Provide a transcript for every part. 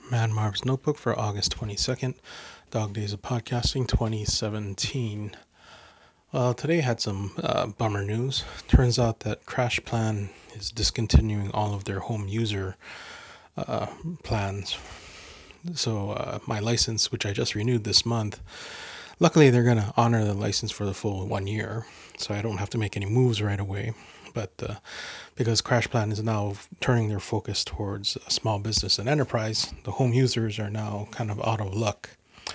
Man Marv's Notebook for August 22nd, Dog Days of Podcasting 2017. Well, today had some bummer news. Turns out that CrashPlan is discontinuing all of their home user plans. So, my license, which I just renewed this month, luckily they're going to honor the license for the full 1 year, so I don't have to make any moves right away. But because CrashPlan is now turning their focus towards small business and enterprise, the home users are now kind of out of luck.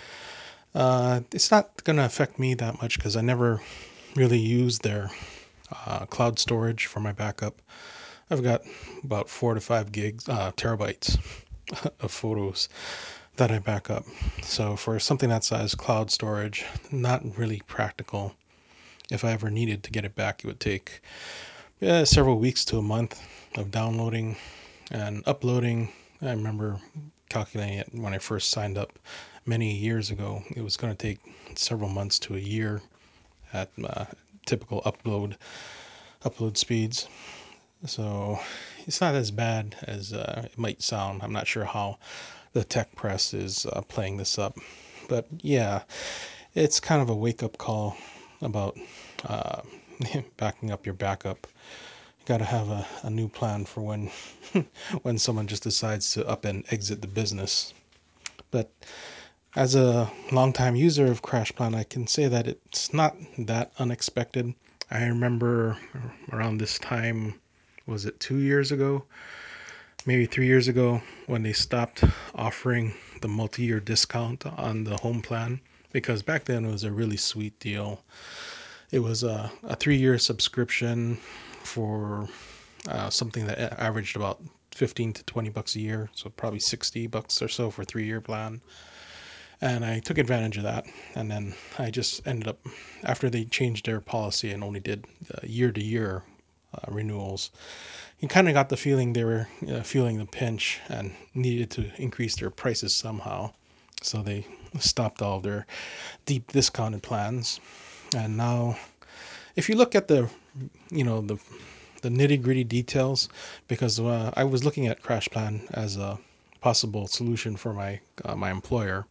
It's not going to affect me that much because I never really use their cloud storage for my backup. I've got about 4 to 5 terabytes of photos that I back up. So for something that size, cloud storage, not really practical. If I ever needed to get it back, it would take several weeks to a month of downloading and uploading. I remember calculating it when I first signed up many years ago. It was going to take several months to a year at typical upload speeds. So it's not as bad as it might sound. I'm not sure how the tech press is playing this up, but yeah, it's kind of a wake up call about uh, backing up your backup. You got to have a new plan for when when someone just decides to up and exit the business. But as a longtime user of CrashPlan, I can say that it's not that unexpected. I remember around this time, was it 2 years ago? Maybe 3 years ago, when they stopped offering the multi year discount on the home plan, because back then it was a really sweet deal. It was a 3 year subscription for something that averaged about 15 to 20 bucks a year, so probably 60 bucks or so for a 3 year plan. And I took advantage of that. And then I just ended up, after they changed their policy and only did year to year renewals, you kind of got the feeling they were feeling the pinch and needed to increase their prices somehow. So they stopped all their deep discounted plans. And now, if you look at you know, the nitty gritty details, because I was looking at CrashPlan as a possible solution for my employer.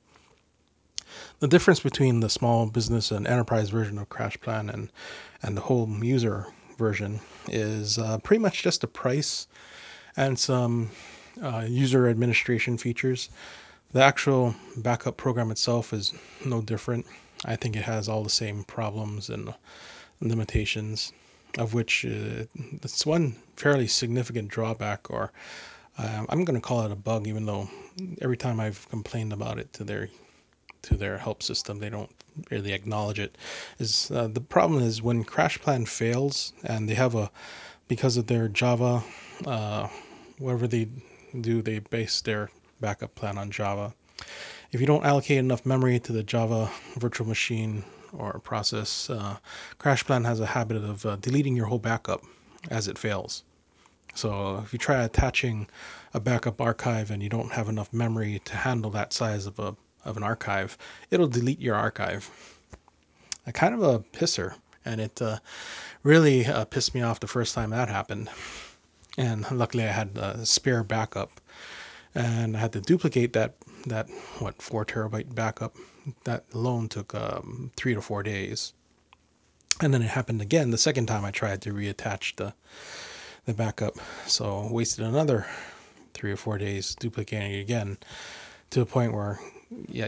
The difference between the small business and enterprise version of CrashPlan and the home user version is pretty much just the price and some user administration features. The actual backup program itself is no different. I think it has all the same problems and limitations, of which it's one fairly significant drawback, or I'm going to call it a bug, even though every time I've complained about it to their help system, they don't really acknowledge it. Is the problem is when CrashPlan fails and they have because of their Java, uh, whatever they do, they base their backup plan on Java. If you don't allocate enough memory to the Java virtual machine or process, CrashPlan has a habit of deleting your whole backup as it fails. So if you try attaching a backup archive and you don't have enough memory to handle that size of an archive, it'll delete your archive. A kind of a pisser, and it really pissed me off the first time that happened. And luckily, I had a spare backup, and I had to duplicate that 4 terabyte backup. That alone took 3 to 4 days, and then it happened again the second time I tried to reattach the backup. So wasted another 3 or 4 days duplicating it again, to a point where, yeah,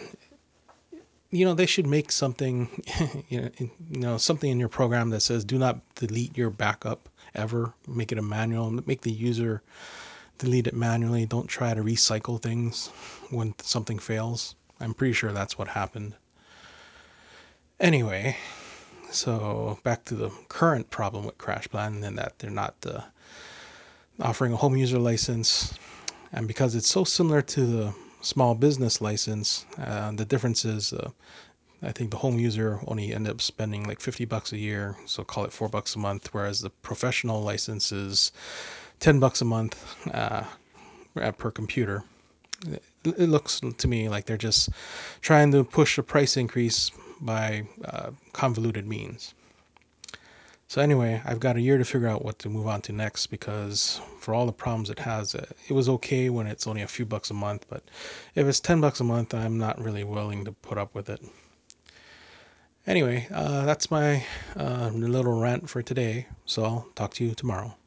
they should make something, something in your program that says do not delete your backup ever. Make it a manual. Make the user delete it manually. Don't try to recycle things when something fails. I'm pretty sure that's what happened. Anyway, so back to the current problem with CrashPlan, and that they're not offering a home user license. And because it's so similar to the small business license, the difference is I think the home user only ended up spending like 50 bucks a year, so call it 4 bucks a month, whereas the professional license is 10 bucks a month per computer. It looks to me like they're just trying to push a price increase by convoluted means. So anyway, I've got a year to figure out what to move on to next because for all the problems it has, it was okay when it's only a few bucks a month, but if it's $10 a month, I'm not really willing to put up with it. Anyway, that's my little rant for today. So I'll talk to you tomorrow.